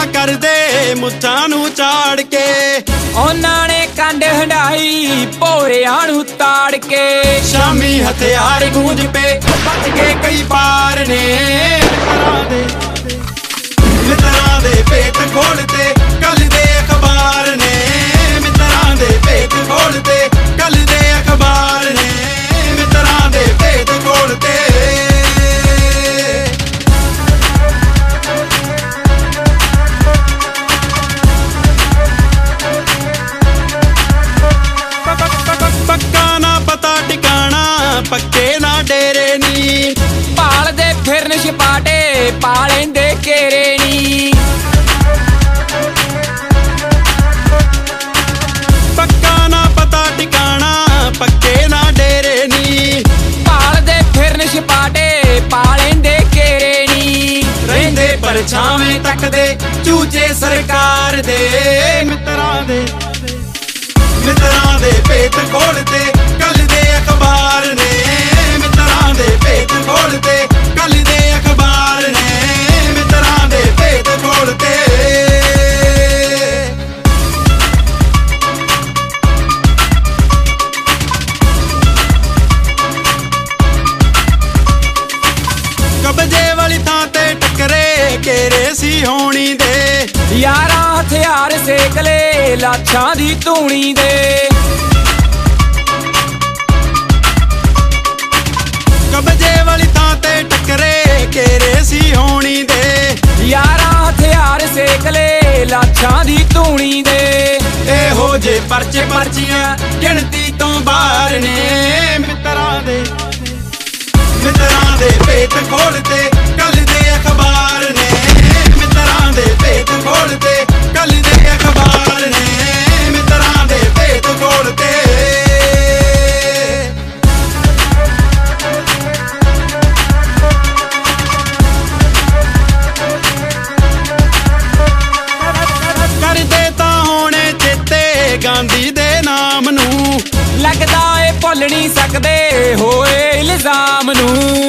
ਕਰਦੇ ਮੁੱਛਾਂ ਨੂੰ ਝਾੜ ਕੇ। ਉਹਨਾਂ ਨੇ ਕੰਡ ਹੰਡਾਈ ਭੋਰਿਆਂ ਨੂੰ ਤਾੜ ਕੇ। ਸ਼ਾਮੀ ਹਥਿਆਰ ਗੂੰਜ ਪੇ ਬਚ ਕੇ ਕਈ ਪਾਰ ਨੇ। ਮਿੱਤਰਾਂ ਦੇ ਭੇਤ ਖੋਲ੍ਹਤੇ ਕੱਲ ਦੇ ਅਖਬਾਰ ਨੇ। ਮਿੱਤਰਾਂ ਦੇ ਭੇਤ ਖੋਲ੍ਹਤੇ ਕੱਲ ਦੇ ਅਖਬਾਰ ਨੇ। ਮਿੱਤਰਾਂ ਦੇ ਭੇਤ ਖੋਲ੍ਹਤੇ। ਪੱਕਾ ਨਾ ਪਤਾ ਟਿਕਾਣਾ ਪੱਕੇ ਨਾ ਡੇਰੇ ਨੀ। ਭਾਲਦੇ ਫਿਰਨ ਛਪਾਟੇ ਪਾ ਲੈਂਦੇ ਘੇਰੇ ਨੀ। ਪੱਕਾ ਨਾ ਪਤਾ ਟਿਕਾਣਾ ਪੱਕੇ ਨਾ ਡੇਰੇ ਨੀ। ਭਾਲਦੇ ਫਿਰਨ ਛਪਾਟੇ ਪਾ ਲੈਂਦੇ ਘੇਰੇ ਨੀ। ਰਹਿੰਦੇ ਪਰਛਾਵੇਂ ਤੱਕਦੇ ਚੂਚੇ ਸਰਕਾਰ ਦੇ। ਮਿੱਤਰਾਂ ਦੇ ਭੇਤ ਖੋਲ੍ਹਤੇ ਕੱਲ ਦੇ ਅਖਬਾਰ ਨੇ। ਮਿੱਤਰਾਂ ਦੇ ਭੇਤ ਖੋਲ੍ਹਤੇ ਕੱਲ ਦੇ ਅਖਬਾਰ ਨੇ। ਮਿੱਤਰਾਂ ਦੇ ਭੇਤ ਖੋਲ੍ਹਤੇ। ਕਬਜੇ ਵਾਲੀ ਥਾਂ ਤੇ ਟੱਕਰੇ ਘੇਰੇ ਸੀ ਹੋਣੀ ਦੇ। ਯਾਰਾਂ ਹਥਿਆਰ ਸੇਕ ਲੈ ਲਾਸ਼ਾਂ ਦੀ ਧੂਣੀ ਦੇ। ਕਬਜੇ ਵਾਲੀ ਥਾਂ ਤੇ ਟੱਕਰੇ ਘੇਰੇ ਸੀ ਹੋਣੀ ਦੇ। ਯਾਰਾਂ ਹਥਿਆਰ ਸੇਕ ਲੈ ਲਾਸ਼ਾਂ ਦੀ ਧੂਣੀ ਦੇ। ਇਹੋ ਜੇ ਪਰਚੇ ਪਰਚੀਆਂ ਗਿਣਤੀ ਤੋਂ ਬਾਹਰ ਨੇ। ਮਿੱਤਰਾਂ ਦੇ ਭੇਤ ਖੋਲ੍ਹਤੇ ਕੱਲ ਦੇ ਅਖਬਾਰ ਨੇ। ਮਿੱਤਰਾਂ ਦੇ ਭੇਤ ਖੋਲ੍ਹਤੇ ਕੱਲ ਦੇ ਅਖਬਾਰ ਨੇ। ਮਿੱਤਰਾਂ ਦੇ ਭੇਤ ਖੋਲ੍ਹਤੇ। ਕਰਦੇ ਤਾਂ ਹੋਣੇ ਚੇਤੇ ਗਾਂਧੀ ਦੇ ਨਾਮ ਨੂੰ। ਲੱਗਦਾ ਏ ਭੁੱਲ ਨਹੀਂ ਸਕਦੇ ਹੋਏ ਇਲਜ਼ਾਮ ਨੂੰ।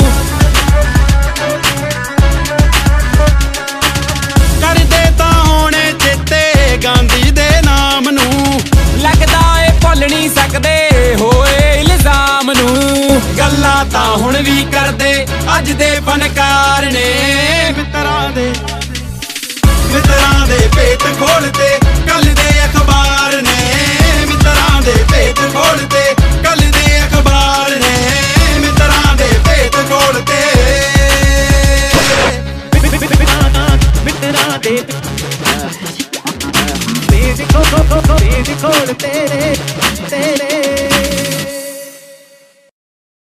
ਕਰਦੇ ਤਾਂ ਹੋਣੇ ਚੇਤੇ ਗਾਂਧੀ ਦੇ ਨਾਮ ਨੂੰ। ਲੱਗਦਾ ਏ ਭੁੱਲ ਨਹੀਂ ਸਕਦੇ ਹੋਏ ਇਲਜ਼ਾਮ ਨੂੰ। ਗੱਲਾਂ ਤਾਂ ਹੁਣ ਵੀ ਕਰਦੇ ਅੱਜ ਦੇ ਫਨਕਾਰ ਨੇ। ਮਿੱਤਰਾਂ ਦੇ ਭੇਤ ਖੋਲ੍ਹਤੇ ਕੱਲ ਦੇ ਅਖਬਾਰ ਨੇ। ਮਿੱਤਰਾਂ ਦੇ ਭੇਤ ਖੋਲ੍ਹਤੇ ਕੱਲ ਦੇ ਅਖਬਾਰ ਨੇ। ਮਿੱਤਰਾਂ ਦੇ ਭੇਤ ਖੋਲ੍ਹਤੇ। ਮਿੱਤਰਾਂ ਦੇ ਭੇਤ ਖੋਲ੍ਹਤੇ ਤੇਰੇ